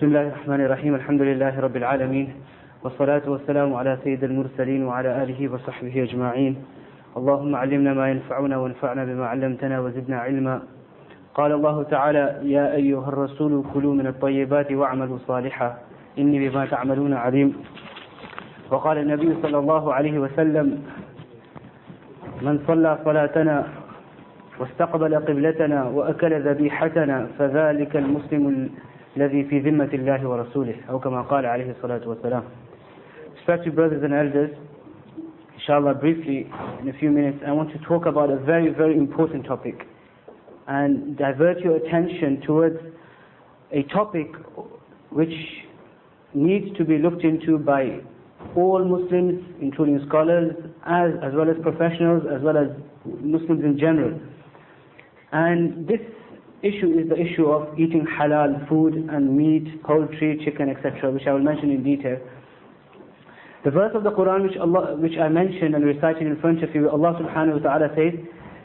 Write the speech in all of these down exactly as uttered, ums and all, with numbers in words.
بسم الله الرحمن الرحيم الحمد لله رب العالمين والصلاة والسلام على سيد المرسلين وعلى آله وصحبه أجمعين. اللهم علمنا ما ينفعنا وانفعنا بما علمتنا وزدنا علما. قال الله تعالى: يا أيها الرسول كلوا من الطيبات واعملوا صالحا إني بما تعملون عليم. وقال النبي صلى الله عليه وسلم: من صلى صلاتنا واستقبل قبلتنا وأكل ذبيحتنا فذلك المسلم الذي في ذمة الله ورسوله أو كما قال عليه الصلاة والسلام. Respected brothers and elders, inshallah briefly in a few minutes I want to talk about a very very important topic and divert your attention towards a topic which needs to be looked into by all Muslims, including scholars as, as well as professionals, as well as Muslims in general. And this issue is the issue of eating halal food and meat, poultry, chicken, et cetera, which I will mention in detail. The verse of the Quran which Allah, which I mentioned and recited in front of you, Allah subhanahu wa ta'ala says,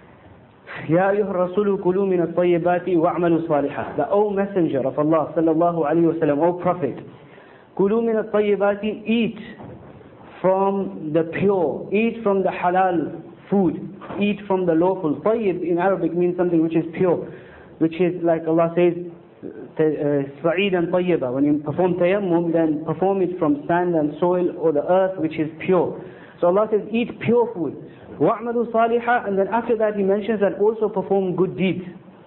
Ya ayyuha rasulu kulu min at-tayyibati wa'malu salihah. The O Messenger of Allah sallallahu alayhi wa sallam, O Prophet, kulu min at-tayyibati, eat from the pure, eat from the halal food, eat from the lawful. Tayyib in Arabic means something which is pure, which is like Allah says, sa'idan tayyiba. When you perform tayammum, then perform it from sand and soil or the earth which is pure. So Allah says, eat pure food. وَأَعْمَلُوا صَالِحًا. And then after that He mentions that also perform good deeds.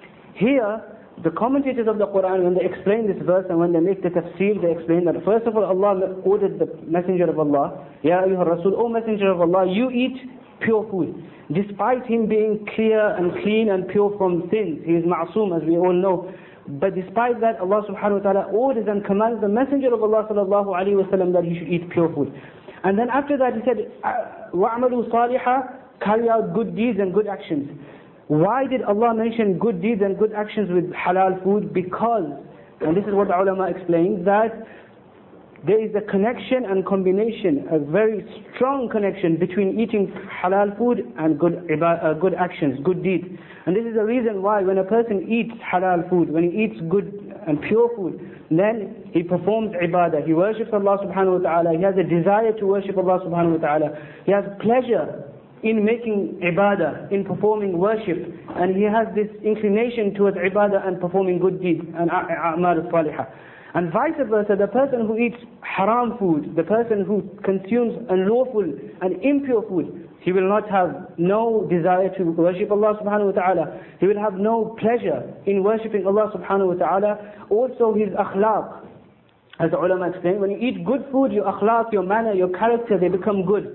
Here, the commentators of the Quran, when they explain this verse and when they make the tafsir, they explain that first of all, Allah ordered the Messenger of Allah, Ya ayyuha rasul, O Messenger of Allah, you eat pure food. Despite him being clear and clean and pure from sins, he is ma'soom, as we all know. But despite that, Allah subhanahu wa ta'ala orders and commands the Messenger of Allah sallallahu alayhi wa sallam that he should eat pure food. And then after that He said, وَعْمَلُوا صَالِحًا, carry out good deeds and good actions. Why did Allah mention good deeds and good actions with halal food? Because, and this is what the ulama explains, that there is a connection and combination, a very strong connection between eating halal food and good uh, good actions, good deeds. And this is the reason why when a person eats halal food, when he eats good and pure food, then he performs ibadah, he worships Allah subhanahu wa ta'ala, he has a desire to worship Allah subhanahu wa ta'ala, he has pleasure in making ibadah, in performing worship, and he has this inclination towards ibadah and performing good deeds and a'mal salihah. And vice versa, the person who eats haram food, the person who consumes unlawful and impure food, he will not have no desire to worship Allah subhanahu wa ta'ala. He will have no pleasure in worshipping Allah subhanahu wa ta'ala. Also his akhlaq, as the ulama explain, when you eat good food, your akhlaq, your manner, your character, they become good.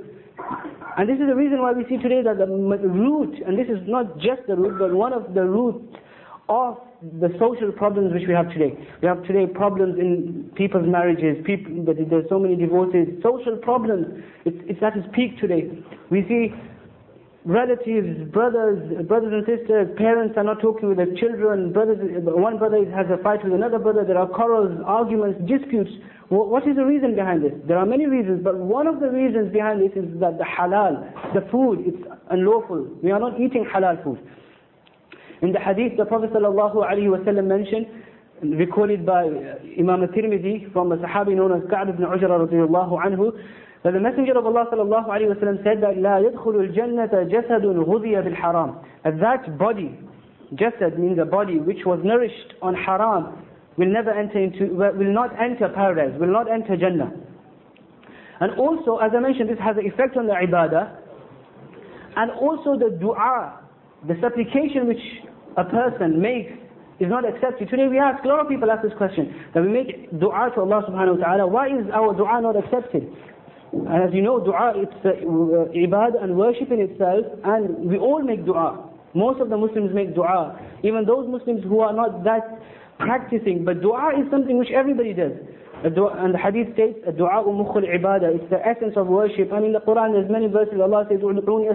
And this is the reason why we see today that the root, and this is not just the root, but one of the roots of the social problems which we have today. We have today problems in people's marriages, people, there's so many divorces, social problems, it's, it's at its peak today. We see relatives, brothers, brothers and sisters, parents are not talking with their children, brothers, one brother has a fight with another brother, there are quarrels, arguments, disputes. What is the reason behind this? There are many reasons, but one of the reasons behind this is that the halal, the food, it's unlawful. We are not eating halal food. In the hadith, the Prophet ﷺ mentioned, recorded by Imam al-Tirmidhi from a Sahabi known as Ka'b ibn Ujra radiyallahu anhu, that the Messenger of Allah ﷺ said that لا يدخل الجنة جسد غذي بالحرام. That body, jasad means a body which was nourished on haram, will never enter into, will not enter paradise, will not enter Jannah. And also, as I mentioned, this has an effect on the ibadah, and also the dua, the supplication which a person makes is not accepted. Today we ask, a lot of people ask this question, that we make dua to Allah subhanahu wa ta'ala, why is our dua not accepted? And as you know, dua, it's uh, ibadah and worship in itself, and we all make dua. Most of the Muslims make dua, even those Muslims who are not that practicing, but dua is something which everybody does. And the hadith states, dua mukhul ibadah, it's the essence of worship. And in the Quran there's many verses, Allah says,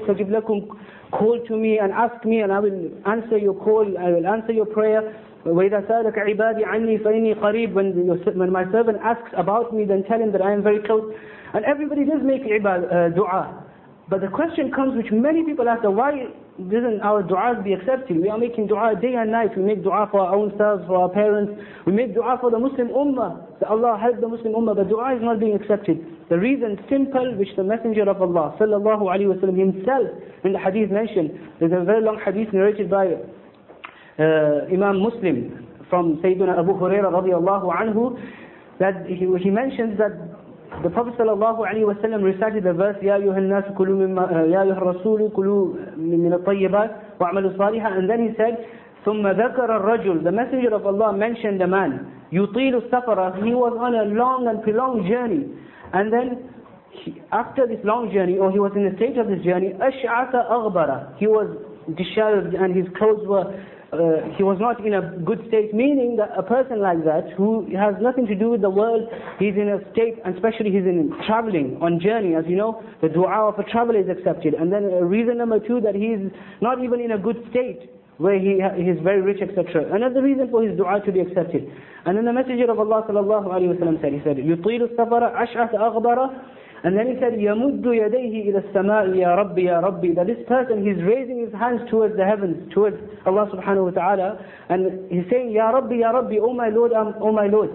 call to me and ask me and I will answer your call, I will answer your prayer. وَإِذَا سَأَلَكَ عِبَادِي عَنِّي فَإِنِّي قَرِيبٌ. When my servant asks about me, then tell him that I am very close. And everybody does make ibadah, uh, dua. But the question comes, which many people ask, why doesn't our du'as be accepted? We are making du'a day and night. We make du'a for our own selves, for our parents. We make du'a for the Muslim ummah, that Allah help the Muslim ummah, but du'a is not being accepted. The reason simple, which the Messenger of Allah sallallahu alaihi wasallam himself in the hadith mentioned. There's a very long hadith narrated by uh, Imam Muslim from Sayyidina Abu Hurairah radiallahu anhu, that he, he mentions that the Prophet sallallahu alaihi wasallam recited the verse, Ya ayyuhan nas kulu mimma, Ya ayyuhar rasulu kulu min at-tayyibat wa'amalu salihah, and then he said, ثم ذكر الرجل, the Messenger of Allah mentioned the man, يطيل السفر, he was on a long and prolonged journey, and then he, after this long journey, or he was in the state of this journey, أشعث أغبر, he was disheveled and his clothes were Uh, he was not in a good state, meaning that a person like that who has nothing to do with the world, he's in a state, and especially he's in traveling, on journey, as you know, the dua of a traveler is accepted. And then uh, reason number two, that he's not even in a good state, where he he's very rich, et cetera. Another reason for his dua to be accepted. And then the Messenger of Allah sallallahu alaihi wasallam said, he said, يُطِيلُ السَّفَرَ أَشْعَثَ أَغْبَرَ, and then he said, يَمُدُّ يَدَيْهِ إِلَى السَّمَاءِ يَا رَبِّي يَا رَبِّي, that this person, he's raising his hands towards the heavens, towards Allah subhanahu wa ta'ala, and he's saying, Ya Rabbi, Ya Rabbi, oh my Lord, um, oh my Lord.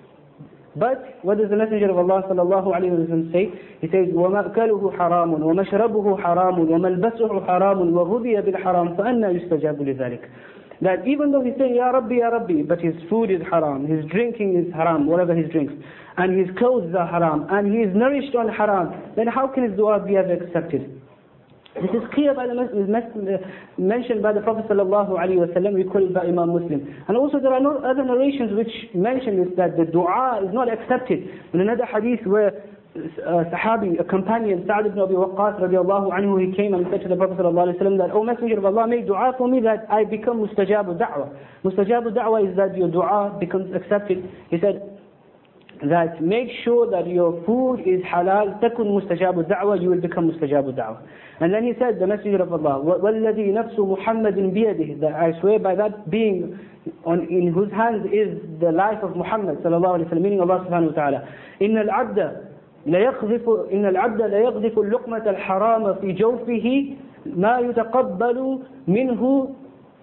But what does the Messenger of Allah sallallahu alayhi wa sallam say? He says, وَمَأْكَلُهُ حَرَامٌ وَمَشْرَبُهُ حَرَامٌ وَمَلْبَسُهُ حَرَامٌ وَغُذِيَ بِالْحَرَامِ فَأَنَّا يُسْتَجَابُ لِذَلِكَ. That even though he's saying, Ya Rabbi, Ya Rabbi, but his food is haram, his drinking is haram, whatever he drinks, and his clothes are haram, and he is nourished on haram, then how can his dua be ever accepted? This is clear by the mentioned by the Prophet sallallahu alaihi wasallam, recorded by Imam Muslim. And also there are no other narrations which mention this, that the dua is not accepted. In another hadith where a sahabi, a companion, Sa'd ibn Abi Waqqas radiallahu anhu, he came and said to the Prophet sallallahu alaihi wasallam that, O Messenger of Allah, make dua for me that I become mustajabu da'wah. Mustajabu da'wah is that your dua becomes accepted. He said that make sure that your food is halal, takun mustajabu da'wah, you will become mustajabu da'wah. And then he said, the Messenger of Allah, وَالَّذِي نَفْسُ مُحَمَّدٍ بِيَدِهِ, that I swear by that being on, in whose hands is the life of Muhammad sallallahu alaihi wasallam, meaning Allah subhanahu wa ta'ala. إِنَّ الْعَبْدَ لَيَقْذِفُ إِنَّ الْعَبْدَ لَيَقْذِفُ اللُّقْمَةَ الْحَرَامَ فِي جَوْفِهِ مَا يُتَقَبَّلُ مِنْهُ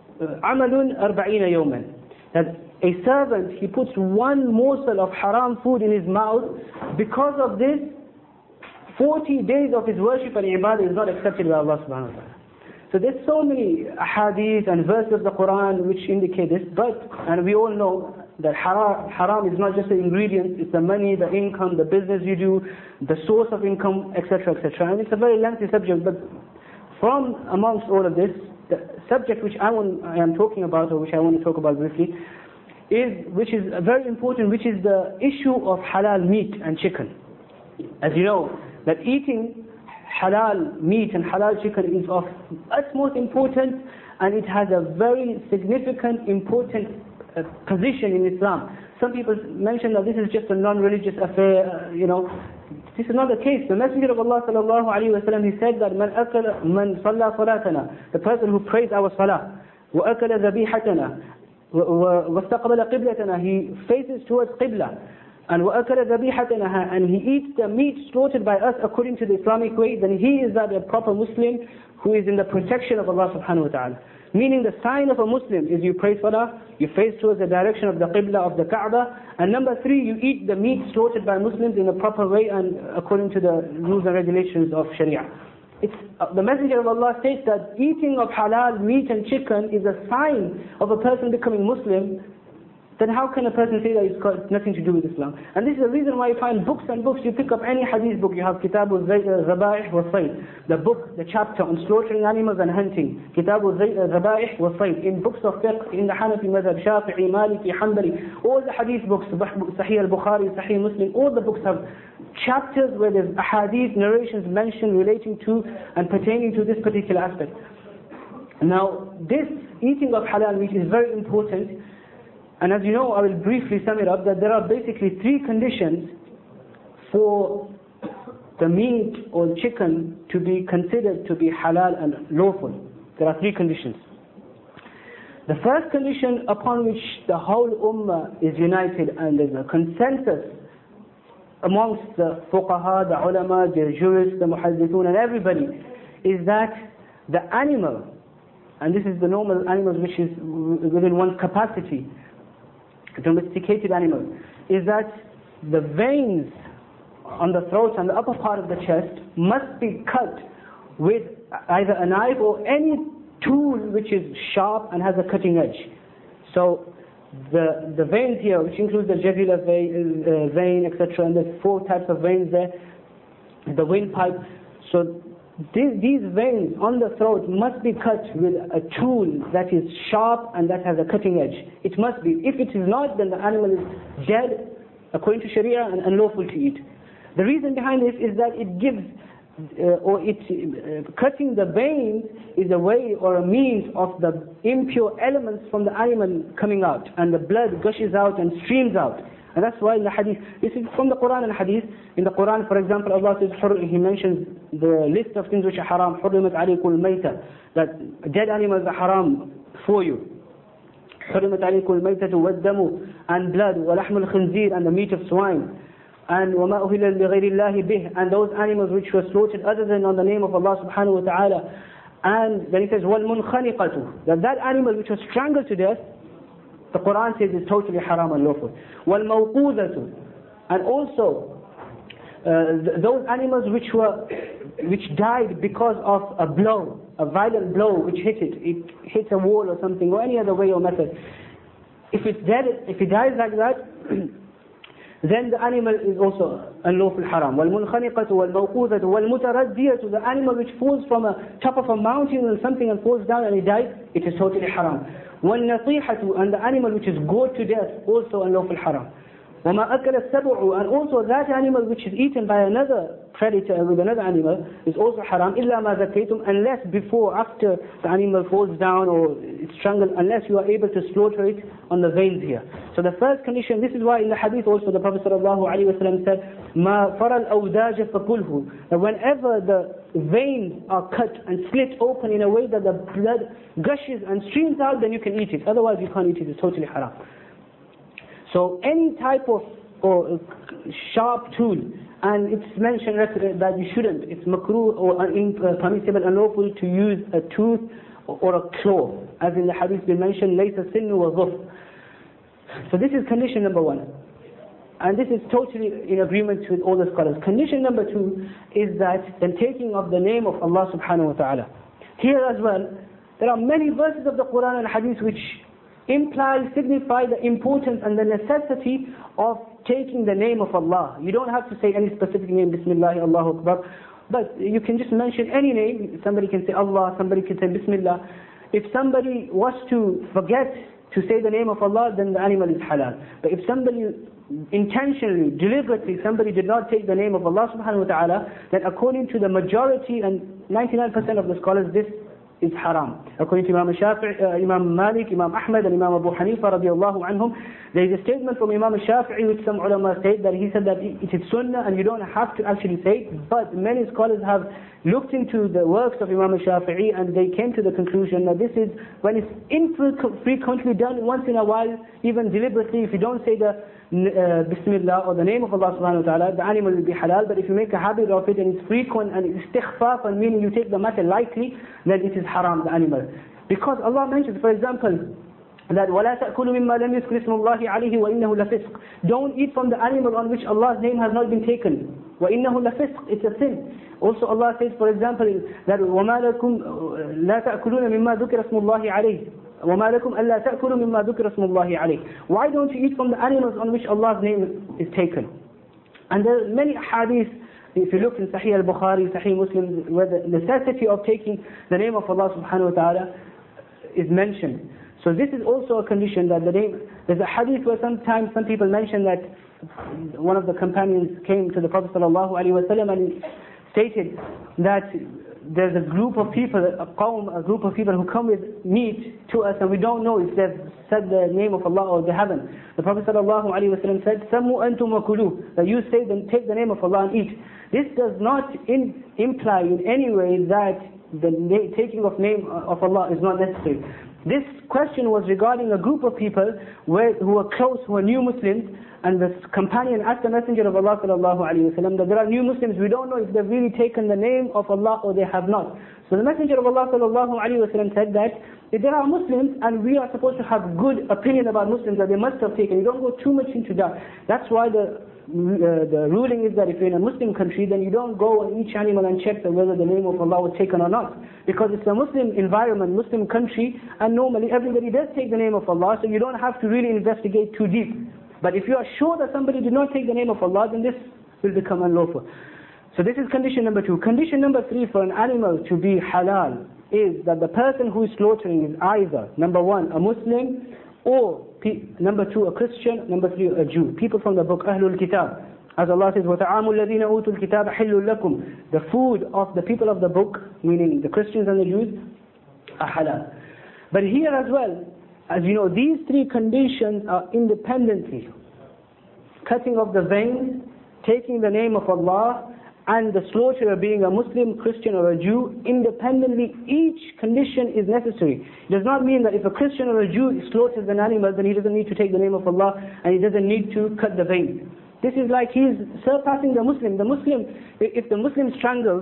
عَمَلٌ أَرْبَعِينَ يَوْمًا. That a servant, he puts one morsel of haram food in his mouth, because of this, forty days of his worship and ibadah is not accepted by Allah subhanahu wa ta'ala. So there's so many hadith and verses of the Quran which indicate this, but, and we all know that haram, haram is not just the ingredients, it's the money, the income, the business you do, the source of income, et cetera, et cetera. And it's a very lengthy subject, but from amongst all of this, the subject which I, want, I am talking about, or which I want to talk about briefly, is, which is very important, which is the issue of halal meat and chicken. As you know, that eating halal meat and halal chicken is of utmost importance, and it has a very significant, important uh, position in Islam. Some people mention that this is just a non-religious affair, uh, you know. This is not the case. The Messenger of Allah sallallahu alaihi wasallam, he said that man akala, man salla salatana, the person who prays our salah, wa akala dhabihatana, wa istaqbala qiblatana, he faces towards qibla, and وَأَكَلَ ذَبِيحَتَنَا, and he eats the meat slaughtered by us according to the Islamic way, then he is that a proper Muslim who is in the protection of Allah subhanahu wa ta'ala. Meaning the sign of a Muslim is you pray salah, you face towards the direction of the qibla of the Kaaba, and number three, you eat the meat slaughtered by Muslims in a proper way and according to the rules and regulations of Sharia. It's, uh, the Messenger of Allah states that eating of halal meat and chicken is a sign of a person becoming Muslim. Then how can a person say that it's got nothing to do with Islam? And this is the reason why you find books and books. You pick up any hadith book, you have Kitab al-Zabaih wa Sayd, the book, the chapter on slaughtering animals and hunting. Kitab al-Zabaih wa Sayd. In books of fiqh, in the Hanafi madhab, Shafi'i, Maliki, Hanbali, all the hadith books, Sahih al-Bukhari, Sahih Muslim, all the books have chapters where there's hadith narrations mentioned relating to and pertaining to this particular aspect. Now, this eating of halal meat is very important. And as you know, I will briefly sum it up, that there are basically three conditions for the meat or chicken to be considered to be halal and lawful. There are three conditions. The first condition upon which the whole ummah is united and there's a consensus amongst the fuqaha, the ulama, the jurists, the muhaddithun and everybody, is that the animal, and this is the normal animals which is within one's capacity, domesticated animal, is that the veins on the throat and the upper part of the chest must be cut with either a knife or any tool which is sharp and has a cutting edge. So the the veins here, which includes the jugular vein, uh, vein et cetera, and there's four types of veins there, the windpipe. So these, these veins on the throat must be cut with a tool that is sharp and that has a cutting edge. It must be. If it is not, then the animal is dead according to Sharia and unlawful to eat. The reason behind this is that it gives, uh, or it uh, cutting the veins is a way or a means of the impure elements from the animal coming out, and the blood gushes out and streams out. And that's why in the hadith, this is from the Quran and hadith. In the Quran, for example, Allah says, He mentions the list of things which are haram. حُرِّمَتْ عَلَيْكُمُ الْمَيْتَةُ, that dead animals are haram for you. حُرِّمَتْ عَلَيْكُمُ الْمَيْتَةُ وَالدَّمُ, and blood, وَلَحْمُ الْخِنْزِيرِ, and the meat of swine, and وَمَا أُهِلَّ لِغَيْرِ اللَّهِ بِهِ, and those animals which were slaughtered other than on the name of Allah subhanahu wa ta'ala. And then He says, وَالْمُنْخَنِقَةُ, that that animal which was strangled to death, the Quran says is totally haram and lawful. وَالْمَوْقُوذَةُ, and also uh, th those animals which were which died because of a blow, a violent blow which hit it, it hit a wall or something, or any other way or method. If it's dead, if it dies like that, then the animal is also unlawful haram. وَالْمُنْخَنِقَةُ وَالْمَوْقُوذَةُ وَالْمُتَرَدِّيَةُ, the animal which falls from a top of a mountain or something and falls down and it dies, it is totally haram. وَالنَّطِيحَةُ, and the animal which is gored to death, also unlawful haram. وَمَا أَكَلَ السَّبُعُ, and also that animal which is eaten by another predator with another animal is also haram. إِلَّا مَا ذَكَيْتُمْ, unless before, after the animal falls down or it's strangled, unless you are able to slaughter it on the veins here. So the first condition, this is why in the hadith also the Prophet ﷺ said, مَا فَرَ الْأَوْدَاجَ فَقُلْهُ, that whenever the veins are cut and split open in a way that the blood gushes and streams out, then you can eat it. Otherwise you can't eat it, it's totally haram. So any type of or sharp tool, and it's mentioned that you shouldn't, it's makruh or permissible, unlawful to use a tooth or a claw, as in the hadith we mentioned, لَيْسَ السِّنُّ وَالظُّفْرُ. So this is condition number one. And this is totally in agreement with all the scholars. Condition number two is that the taking of the name of Allah subhanahu wa ta'ala. Here as well, there are many verses of the Quran and hadith which imply, signify the importance and the necessity of taking the name of Allah. You don't have to say any specific name, Bismillah, Allahu Akbar, but you can just mention any name. Somebody can say Allah, somebody can say Bismillah. If somebody was to forget to say the name of Allah, then the animal is halal. But if somebody intentionally, deliberately, somebody did not take the name of Allah subhanahu wa ta'ala, then according to the majority and ninety-nine percent of the scholars, this is haram. According to Imam Shafi'i, uh, Imam Malik, Imam Ahmad and Imam Abu Hanifa radiallahu anhum, there is a statement from Imam Shafi'i which some ulama state that he said that it is sunnah and you don't have to actually say it, but many scholars have looked into the works of Imam Shafi'i and they came to the conclusion that this is when it's infrequently done, once in a while, even deliberately, if you don't say the uh, Bismillah or the name of Allah subhanahu wa ta'ala, the animal will be halal. But if you make a habit of it and it's frequent and it's istighfaf, and meaning you take the matter lightly, then it is haram, the animal. Because Allah mentions, for example, that وَلَا تَأْكُلُوا مِمَّا لَمْ يُذْكَرِ اسْمُ اللَّهِ عَلَيْهِ وَإِنَّهُ لَفِسْقٌ. Don't eat from the animal on which Allah's name has not been taken. وَإِنَّهُ لَفِسْقٌ. It's a sin. Also Allah says, for example, that وَمَا لَكُمْ لَا تَأْكُلُونَ مِمَّا ذُكِرَ اسْمُ اللَّهِ عَلَيْهِ وَمَا لَكُمْ أَلَّا تَأْكُلُوا مِمَّا ذُكِرَ اسْمُ اللَّهِ عَلَيْهِ. Why don't you eat from the animals on which Allah's name is taken? And there are many hadiths, if you look in Sahih al-Bukhari, Sahih Muslim, where the necessity of taking the name of Allah subhanahu wa ta'ala is mentioned. So this is also a condition that the name, there's a hadith where sometimes some people mention that one of the companions came to the Prophet sallallahu alaihi wasallam and stated that there's a group of people, a qawm, a group of people who come with meat to us and we don't know if they've said the name of Allah or they haven't. The Prophet sallallahu alaihi wasallam said, "Sammu antum wa kulu," that you say then take the name of Allah and eat. This does not in, imply in any way that the na taking of name of Allah is not necessary. This question was regarding a group of people where, who were close, who were new Muslims, and the companion asked the Messenger of Allah sallallahu alaihi wasallam that there are new Muslims, we don't know if they've really taken the name of Allah or they have not. So the Messenger of Allah sallallahu alaihi wasallam said that if there are Muslims and we are supposed to have good opinion about Muslims that they must have taken, you don't go too much into that. That's why the uh, the ruling is that if you're in a Muslim country, then you don't go on each animal and check that whether the name of Allah was taken or not. Because it's a Muslim environment, Muslim country, and normally everybody does take the name of Allah, so you don't have to really investigate too deep. But if you are sure that somebody did not take the name of Allah, then this will become unlawful. So this is condition number two. Condition number three for an animal to be halal is that the person who is slaughtering is either, number one, a Muslim, or number two, a Christian, number three, a Jew. People from the book Ahlul Kitab. As Allah says, وَتَعَامُ الَّذِينَ أُوتُوا الْكِتَابَ حِلٌّ لَكُمْ. The food of the people of the book, meaning the Christians and the Jews, are halal. But here as well, as you know, these three conditions are independently. Cutting of the veins, taking the name of Allah, and the slaughterer being a Muslim, Christian or a Jew, independently, each condition is necessary. It does not mean that if a Christian or a Jew slaughters an animal, then he doesn't need to take the name of Allah, and he doesn't need to cut the veins. This is like he's surpassing the Muslim. The Muslim, if the Muslim strangles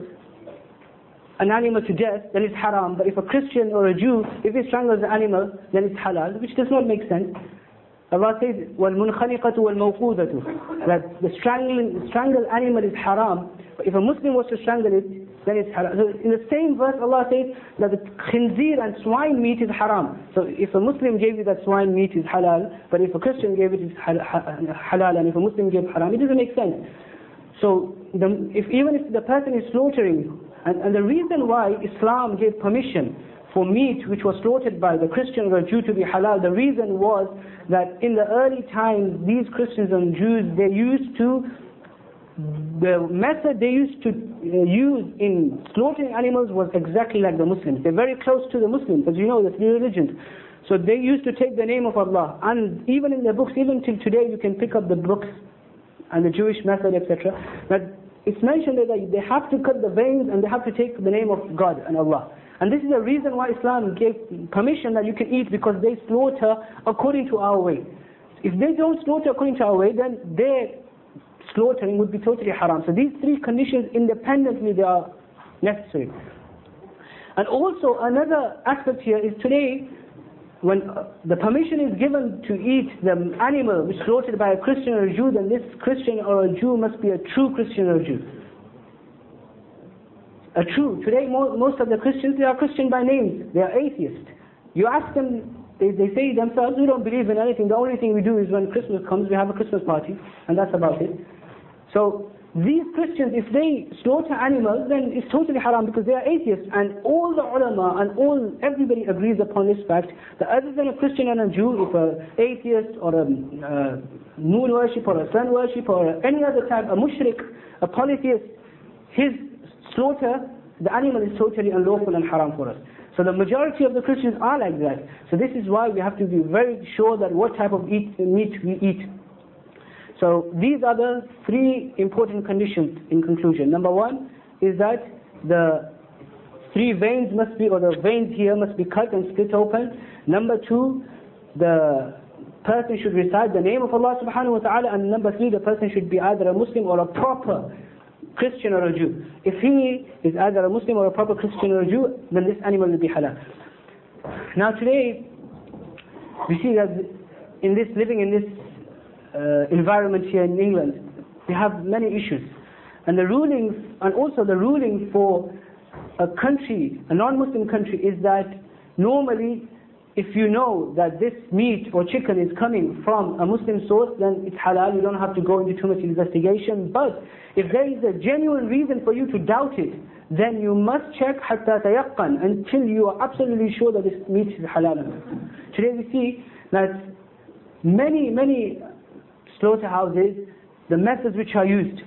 an animal to death, then it's haram. But if a Christian or a Jew, if he strangles the animal, then it's halal, which does not make sense. Allah says, وَالْمُنْخَنِقَةُ وَالْمَوْقُوذَةُ, that the strangling, strangled animal is haram. But if a Muslim was to strangle it, then it's halal. So in the same verse, Allah says that the khinzir and swine meat is haram. So if a Muslim gave you that swine meat is halal, but if a Christian gave it, it's halal, and if a Muslim gave haram, it doesn't make sense. So the, if even if the person is slaughtering, and, and the reason why Islam gave permission for meat which was slaughtered by the Christian or Jew to be halal, the reason was that in the early times, these Christians and Jews, they used to, the method they used to uh, use in slaughtering animals was exactly like the Muslims. They're very close to the Muslims, as you know, the three religions. So they used to take the name of Allah, and even in their books, even till today, you can pick up the books and the Jewish method, et cetera. That it's mentioned that they have to cut the veins and they have to take the name of God and Allah. And this is the reason why Islam gave permission that you can eat, because they slaughter according to our way. If they don't slaughter according to our way, then their slaughtering would be totally haram. So these three conditions independently, they are necessary. And also another aspect here is today, when the permission is given to eat the animal which is slaughtered by a Christian or a Jew, then this Christian or a Jew must be a true Christian or a Jew. A true. Today most of the Christians, they are Christian by name. They are atheists. You ask them, they, they say themselves, we don't believe in anything. The only thing we do is when Christmas comes, we have a Christmas party, and that's about it. So these Christians, if they slaughter animals, then it's totally haram, because they are atheists. And all the ulama and all everybody agrees upon this fact that other than a Christian and a Jew, if an atheist or a uh, moon worship or a sun worship or any other type, a mushrik, a polytheist, his slaughter, the animal is totally unlawful and haram for us. So the majority of the Christians are like that. So this is why we have to be very sure that what type of eat, meat we eat. So these are the three important conditions in conclusion. Number one is that the three veins must be, or the veins here must be cut and split open. Number two, the person should recite the name of Allah subhanahu wa ta'ala. And number three, the person should be either a Muslim or a proper Christian or a Jew. If he is either a Muslim or a proper Christian or a Jew, then this animal will be halal. Now today, we see that in this, living in this uh, environment here in England, we have many issues. And the rulings, and also the ruling for a country, a non-Muslim country, is that normally, if you know that this meat or chicken is coming from a Muslim source, then it's halal, you don't have to go into too much investigation. But if there is a genuine reason for you to doubt it, then you must check حَتَّى تَيَقَّنْ, until you are absolutely sure that this meat is halal. Today we see that many, many slaughterhouses, the methods which are used,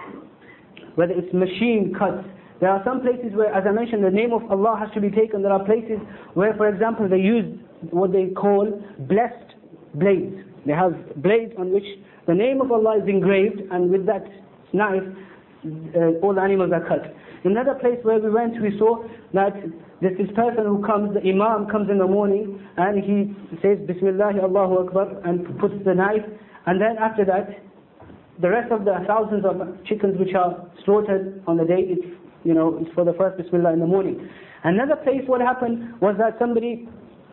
whether it's machine cuts, there are some places where, as I mentioned, the name of Allah has to be taken. There are places where, for example, they use what they call blessed blades. They have blades on which the name of Allah is engraved, and with that knife, uh, all the animals are cut. In another place where we went, we saw that There's this person who comes, the Imam comes in the morning, and he says, Bismillah, Allahu Akbar, and puts the knife, and then after that, the rest of the thousands of chickens which are slaughtered on the day, it's, you know, it's for the first Bismillah in the morning. Another place, what happened was that somebody,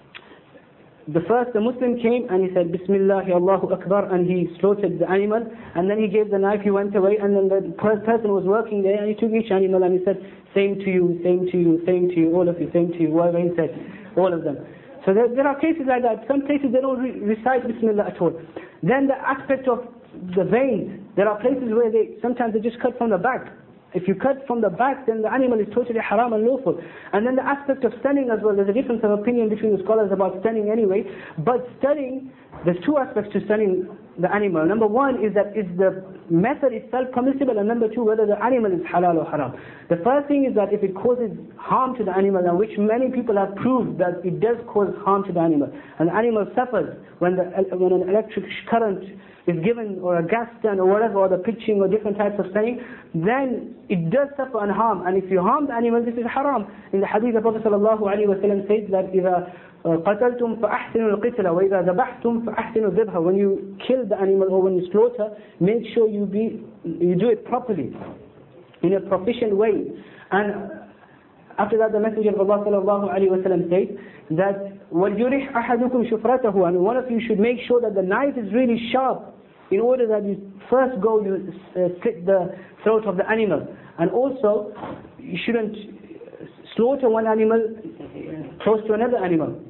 the first, the Muslim came and he said, Bismillah, Allahu Akbar, and he slaughtered the animal, and then he gave the knife, he went away, and then the person was working there, and he took each animal and he said, same to you, same to you, same to you, all of you, same to you, whatever he said, all of them. So there, there are cases like that. Some places they don't re recite Bismillah at all. Then the aspect of the veins, there are places where they, sometimes they just cut from the back. If you cut from the back, then the animal is totally haram and lawful. And then the aspect of stunning as well, there's a difference of opinion between the scholars about stunning anyway. But stunning, there's two aspects to stunning the animal. Number one is that is the method itself permissible, and number two, whether the animal is halal or haram. The first thing is that if it causes harm to the animal, and which many people have proved that it does cause harm to the animal, and the animal suffers when, the, when an electric current is given, or a gas stun, or whatever, or the pitching, or different types of stunning, then it does suffer and harm. And if you harm the animal, this is haram. In the hadith, the Prophet sallallahu alaihi wasallam says that إِذَا قَتَلْتُمْ فَأَحْسِنُوا الْقِتْلَ وَإِذَا ذَبَحْتُمْ فَأَحْسِنُوا الذِّبْحَ. When you kill the animal or when you slaughter, make sure you be you do it properly, in a proficient way. And after that, the Messenger of Allah sallallahu alaihi wasallam says that وَلْيُرِحْ أَحَدُكُمْ شُفْرَتَهُ, and one of you should make sure that the knife is really sharp, in order that you first go, you uh, slit the throat of the animal. And also, you shouldn't slaughter one animal close to another animal.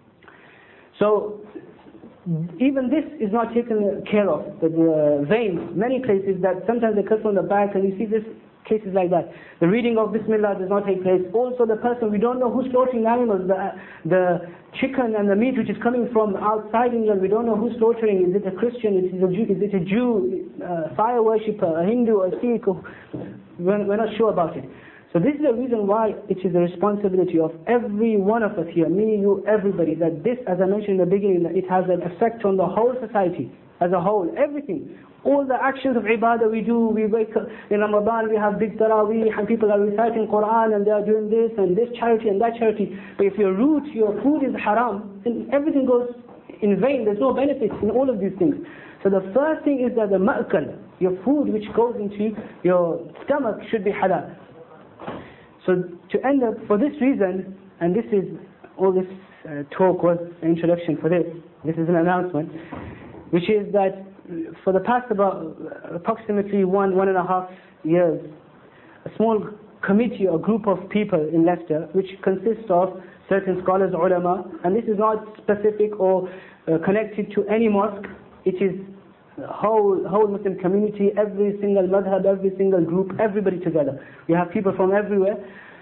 So, even this is not taken care of, the, the veins, many places that sometimes they cut from the back, and you see this cases like that. The reading of Bismillah does not take place. Also the person, we don't know who's slaughtering the animals, the, the chicken and the meat which is coming from outside England, we don't know who's slaughtering. Is it a Christian, is it a Jew, is it a Jew, a fire worshipper, a Hindu, a Sikh? We're, we're not sure about it. So this is the reason why it is the responsibility of every one of us here, me, you, everybody, that this, as I mentioned in the beginning, that it has an effect on the whole society as a whole, everything. All the actions of ibadah we do, we wake up in Ramadan, we have big tarawih, and people are reciting Quran, and they are doing this and this charity and that charity. But if your root, your food is haram, then everything goes in vain. There's no benefits in all of these things. So the first thing is that the ma'kal, your food which goes into your stomach, should be halal. So to end up, for this reason, and this is, all this uh, talk was an introduction for this, this is an announcement, which is that for the past about approximately one, one and a half years, a small committee or group of people in Leicester, which consists of certain scholars, ulama, and this is not specific or uh, connected to any mosque, it is the whole, whole Muslim community, every single madhab, every single group, everybody together. We have people from everywhere.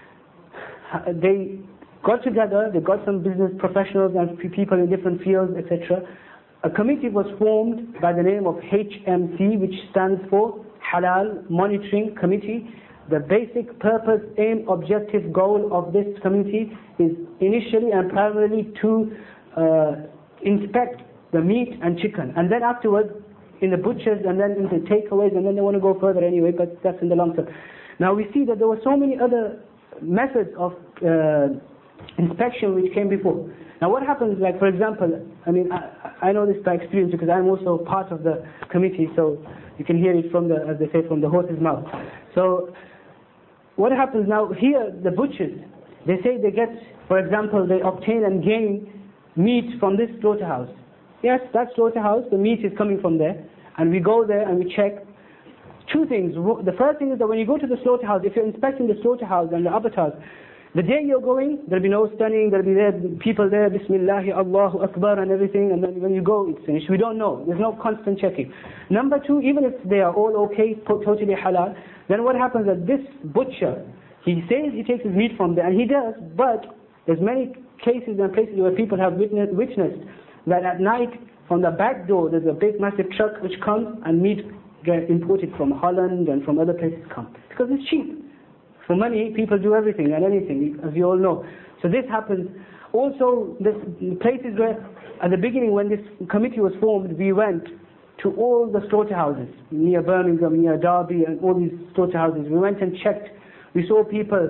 They got together, they got some business professionals and people in different fields, et cetera. A committee was formed by the name of H M C, which stands for Halal Monitoring Committee. The basic purpose, aim, objective, goal of this committee is initially and primarily to uh, inspect the meat and chicken, and then afterwards in the butchers, and then in the takeaways, and then they want to go further anyway, but that's in the long term. Now we see that there were so many other methods of uh, inspection which came before. Now what happens, like for example, I mean, I, I know this by experience because I'm also part of the committee, so you can hear it from the, as they say, from the horse's mouth. So what happens now, here the butchers, they say they get, for example, they obtain and gain meat from this slaughterhouse. Yes, that slaughterhouse, the meat is coming from there, and we go there and we check. Two things. The first thing is that when you go to the slaughterhouse, if you're inspecting the slaughterhouse and the abattoirs, the day you're going, there'll be no stunning, there'll be there, people there, Bismillah, Allahu Akbar and everything, and then when you go, it's finished. We don't know. There's no constant checking. Number two, even if they are all okay, totally halal, then what happens is this butcher, he says he takes his meat from there, and he does, but there's many cases and places where people have witnessed, witnessed that at night, from the back door, there's a big massive truck which comes and meat gets imported from Holland and from other places come. Because it's cheap. For money, people do everything and anything, as you all know. So this happens. Also, the places where, at the beginning when this committee was formed, we went to all the slaughterhouses, near Birmingham, near Derby, and all these slaughterhouses. We went and checked. We saw people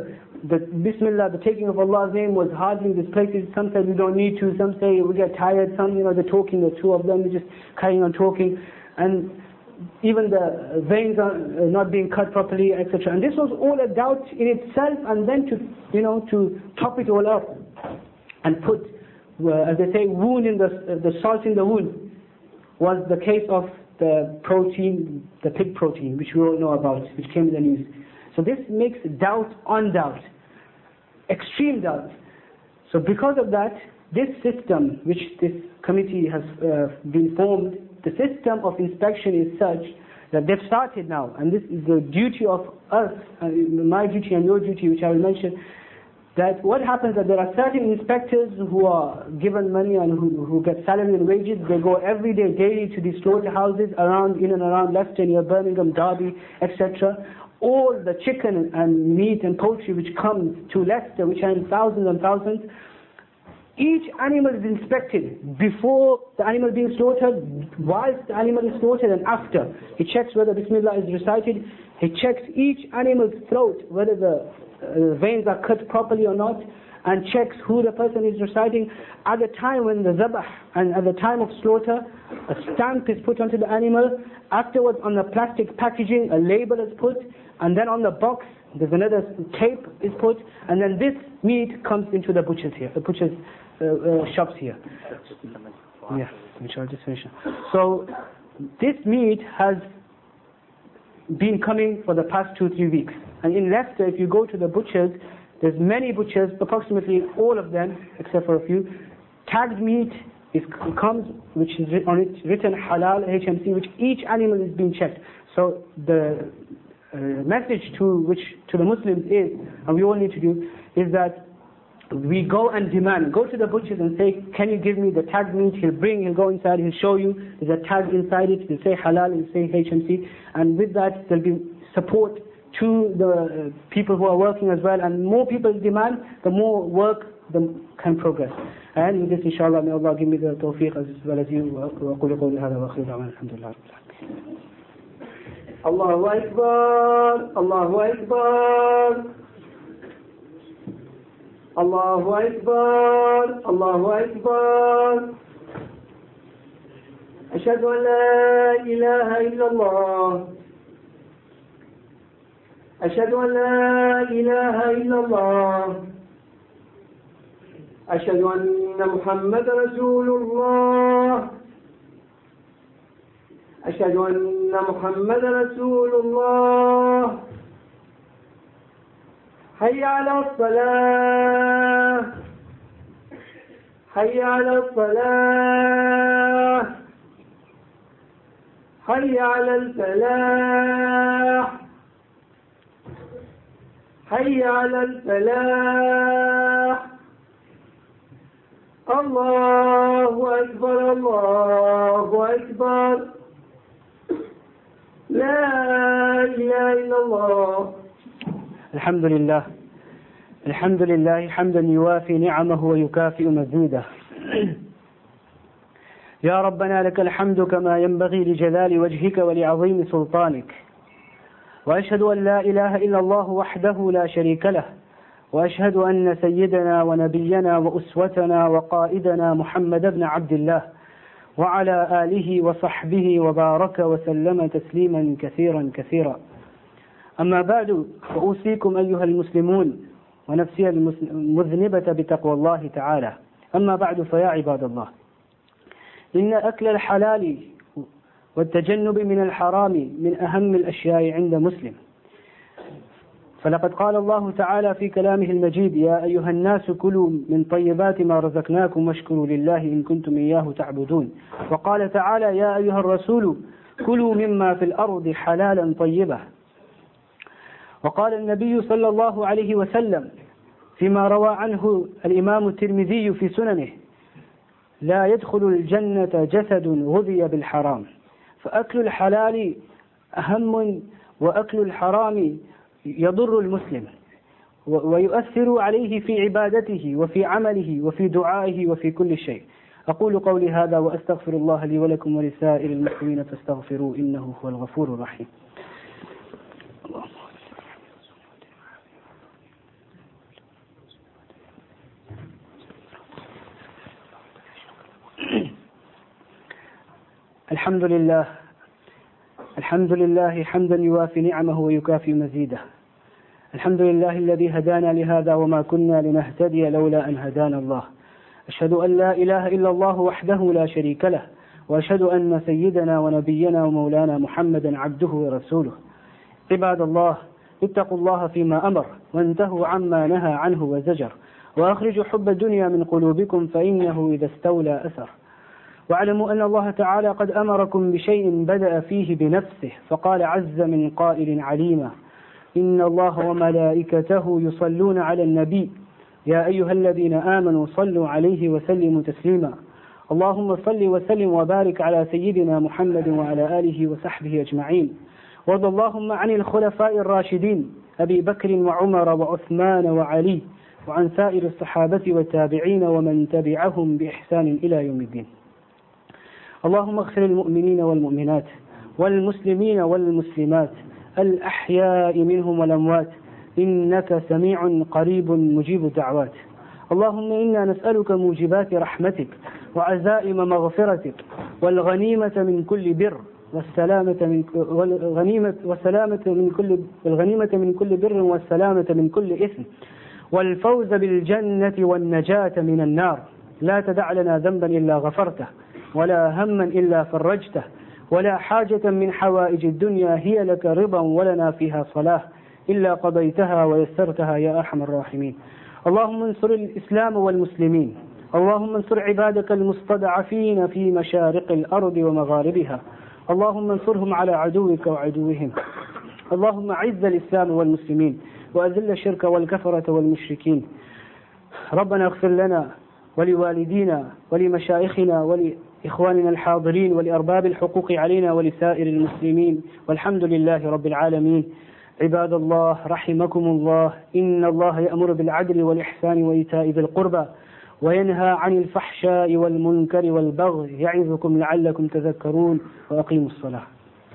the Bismillah, the taking of Allah's name was hardly in these places. Some said we don't need to, some say we get tired, some, you know, they're talking, the two of them, they're just carrying on talking. And even the veins are not being cut properly, et cetera. And this was all a doubt in itself, and then to, you know, to top it all up and put, uh, as they say, wound in the, uh, the salt in the wound, was the case of the protein, the pig protein, which we all know about, which came in the news. So this makes doubt on doubt, extreme doubt. So because of that, this system, which this committee has uh, been formed, the system of inspection is such that they've started now, and this is the duty of us, uh, my duty and your duty, which I will mention, that what happens is that there are certain inspectors who are given money and who, who get salary and wages. They go every day, daily to these slaughterhouses around, in and around Leicester, near Birmingham, Derby, et cetera. All the chicken and meat and poultry which comes to Leicester, which are in thousands and thousands, each animal is inspected before the animal being slaughtered, whilst the animal is slaughtered, and after. He checks whether Bismillah is recited. He checks each animal's throat, whether the uh, veins are cut properly or not, and checks who the person is reciting. At the time when the zabah, and at the time of slaughter, a stamp is put onto the animal. Afterwards, on the plastic packaging, a label is put, and then on the box, there's another tape is put, and then this meat comes into the butchers here, the butchers uh, uh, shops here. Yeah, which I'll just finish. So this meat has been coming for the past two, three weeks. And in Leicester, if you go to the butchers, there's many butchers, approximately all of them, except for a few, tagged meat is, comes, which is on it written halal, H M C, which each animal is being checked. So the uh, message to which to the Muslims is, and we all need to do, is that we go and demand, go to the butchers and say, can you give me the tagged meat? He'll bring, he'll go inside, he'll show you, there's a tag inside it, he'll say halal, he'll say H M C, and with that there'll be support to the uh, people who are working as well, and more people demand, the more work the can progress. And with this, inshallah, may Allah give me the tawfiq as well as you. وأقول قولي هذا وآخر دعوانا الحمد لله رب العالمين. الله أكبر الله أكبر الله أكبر الله أكبر أشهد أن لا إله إلا الله أشهد أن لا إله إلا الله أشهد أن محمد رسول الله أشهد أن محمد رسول الله حي على الصلاة حي على الصلاة حي على الفلاح حي على الفلاح الله أكبر الله أكبر لا إله إلا الله. الحمد لله الحمد لله حمدا يوافي نعمه ويكافئ مزيده. يا ربنا لك الحمد كما ينبغي لجلال وجهك ولعظيم سلطانك، وأشهد أن لا إله إلا الله وحده لا شريك له، وأشهد أن سيدنا ونبينا وأسوتنا وقائدنا محمد بن عبد الله وعلى آله وصحبه وبارك وسلم تسليما كثيرا كثيرا. أما بعد، فأوصيكم أيها المسلمون ونفسي المذنبة بتقوى الله تعالى. أما بعد، فيا عباد الله، إن أكل الحلال والتجنب من الحرام من أهم الأشياء عند مسلم. فلقد قال الله تعالى في كلامه المجيد: يا أيها الناس كلوا من طيبات ما رزقناكم واشكروا لله إن كنتم إياه تعبدون. وقال تعالى: يا أيها الرسول كلوا مما في الأرض حلالا طيبا. وقال النبي صلى الله عليه وسلم فيما روى عنه الإمام الترمذي في سننه: لا يدخل الجنة جسد غذي بالحرام. فأكل الحلال أهم، وأكل الحرام يضر المسلم ويؤثر عليه في عبادته وفي عمله وفي دعائه وفي كل شيء. أقول قولي هذا وأستغفر الله لي ولكم ولسائر المسلمين فاستغفروا إنه هو الغفور الرحيم. الحمد لله الحمد لله حمدا يوافي نعمه ويكافي مزيده. الحمد لله الذي هدانا لهذا وما كنا لنهتدي لولا أن هدانا الله. أشهد أن لا إله إلا الله وحده لا شريك له، وأشهد أن سيدنا ونبينا ومولانا محمدا عبده ورسوله. عباد الله، اتقوا الله فيما أمر وانتهوا عما نهى عنه وزجر، وأخرجوا حب الدنيا من قلوبكم فإنه إذا استولى أثر. واعلموا أن الله تعالى قد أمركم بشيء بدأ فيه بنفسه، فقال عز من قائل عليما: إن الله وملائكته يصلون على النبي يا أيها الذين آمنوا صلوا عليه وسلموا تسليما. اللهم صل وسلم وبارك على سيدنا محمد وعلى آله وصحبه أجمعين. وارض اللهم عن الخلفاء الراشدين أبي بكر وعمر وعثمان وعلي، وعن سائر الصحابة والتابعين ومن تبعهم بإحسان إلى يوم الدين. اللهم اغفر المؤمنين والمؤمنات والمسلمين والمسلمات الأحياء منهم والأموات، إنك سميع قريب مجيب الدعوات. اللهم إنا نسألك موجبات رحمتك وعزائم مغفرتك والغنيمة من كل بر والسلامة من والغنيمة والسلامة من كل الغنيمة من كل بر والسلامة من كل إثم، والفوز بالجنة والنجاة من النار. لا تدع لنا ذنبا إلا غفرته، ولا هما إلا فرجته، ولا حاجة من حوائج الدنيا هي لك رضا ولنا فيها صلاح إلا قضيتها ويسرتها يا أرحم الراحمين. اللهم انصر الإسلام والمسلمين، اللهم انصر عبادك المستضعفين في مشارق الأرض ومغاربها، اللهم انصرهم على عدوك وعدوهم. اللهم أعز الإسلام والمسلمين وأذل الشرك والكفرة والمشركين. ربنا اغفر لنا ولوالدينا ولمشايخنا ولإخواننا الحاضرين ولأرباب الحقوق علينا ولسائر المسلمين، والحمد لله رب العالمين. عباد الله رحمكم الله، إن الله يأمر بالعدل والإحسان وإيتاء ذي القربى وينهى عن الفحشاء والمنكر والبغي يعظكم لعلكم تذكرون، وأقيموا الصلاة.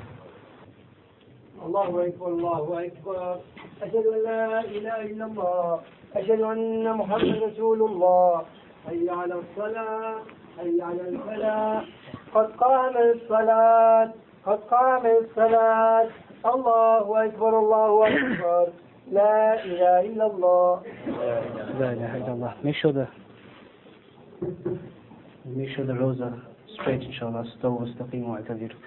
الله أكبر الله أكبر. أشهد أن لا إله إلا الله، أشهد أن محمد رسول الله. حي على الصلاة حي على الفلاح، قد قامت الصلاة قد قامت الصلاة. الله أكبر الله أكبر. لا إله إلا الله. لا إله إلا الله. Make sure the make sure the rows are straight إن شاء الله. استووا واستقيموا واعتدلوا.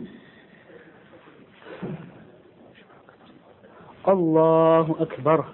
الله أكبر.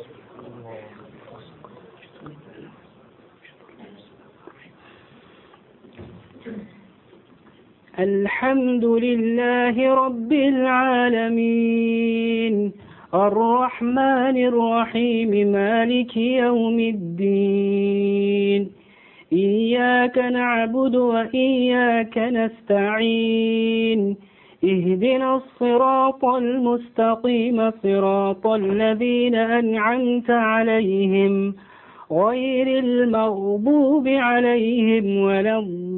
الحمد لله رب العالمين، الرحمن الرحيم، مالك يوم الدين. إياك نعبد وإياك نستعين، اهدنا الصراط المستقيم، صراط الذين أنعمت عليهم غير المغضوب عليهم ولا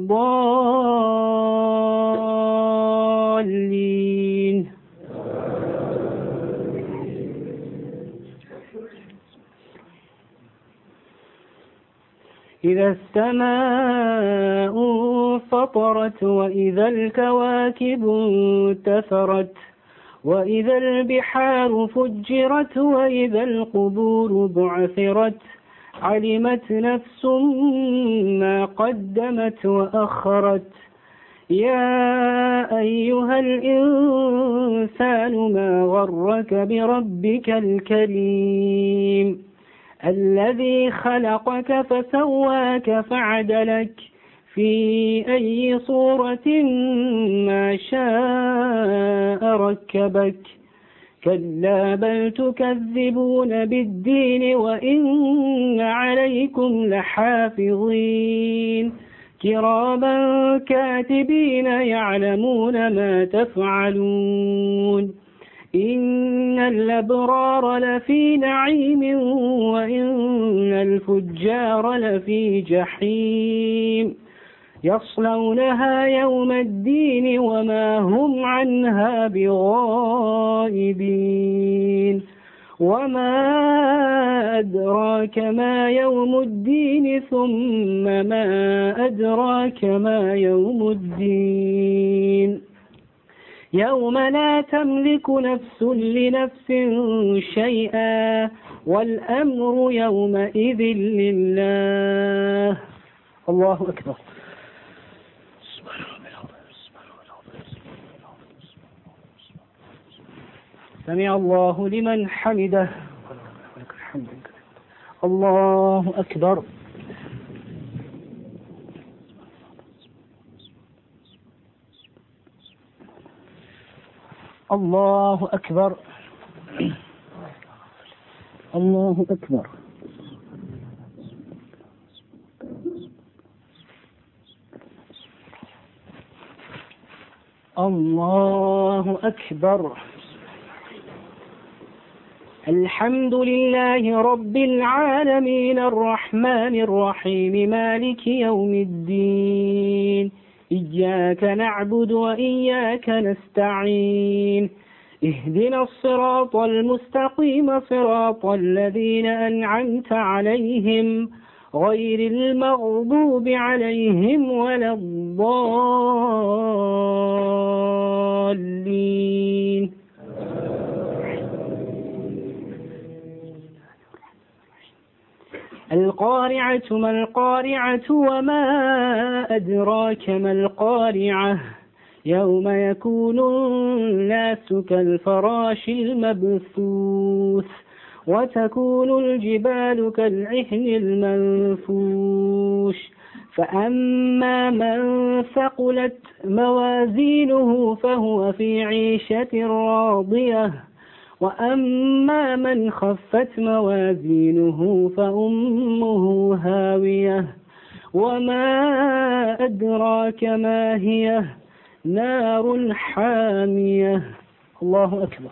الضالين. إذا السماء انفطرت وإذا الكواكب انتثرت وإذا البحار فجرت وإذا القبور بعثرت، علمت نفس ما قدمت وأخرت. يا أيها الإنسان ما غرك بربك الكريم، الذي خلقك فسواك فعدلك في أي صورة ما شاء ركبك. كلا بل تكذبون بالدين وإن عليكم لحافظين كراما كاتبين يعلمون ما تفعلون. إن الأبرار لفي نعيم وإن الفجار لفي جحيم، يصلونها يوم الدين وما هم عنها بغائبين. وما أدراك ما يوم الدين ثم ما أدراك ما يوم الدين يوم لا تملك نفس لنفس شيئا والأمر يومئذ لله. الله أكبر. سمع الله لمن حمده. الله أكبر. الله أكبر. الله أكبر. الله أكبر. الحمد لله رب العالمين الرحمن الرحيم مالك يوم الدين إياك نعبد وإياك نستعين اهدنا الصراط المستقيم صراط الذين أنعمت عليهم غير المغضوب عليهم ولا الضالين. القارعة ما القارعة وما أدراك ما القارعة يوم يكون الناس كالفراش المبثوث وتكون الجبال كالعهن المنفوش فأما من ثقلت موازينه فهو في عيشة راضية وأما من خفت موازينه فأمه هاوية وما أدراك ما هي نار حامية. الله أكبر.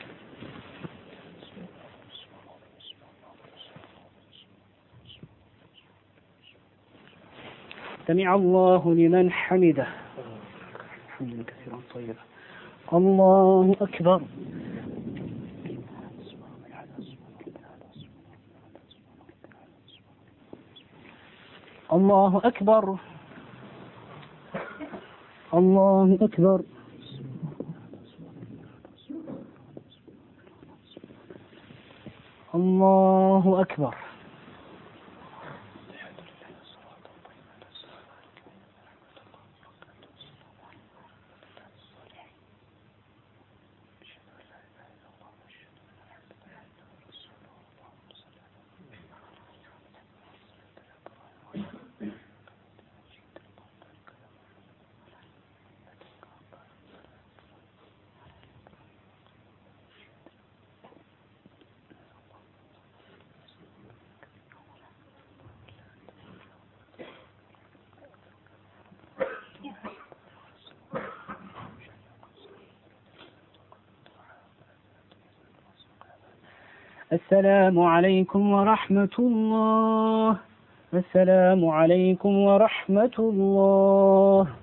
سمع الله لمن حمده. حمدا كثيرا طيبا. الله أكبر. الله أكبر. الله أكبر. الله أكبر. السلام عليكم ورحمة الله. السلام عليكم ورحمة الله.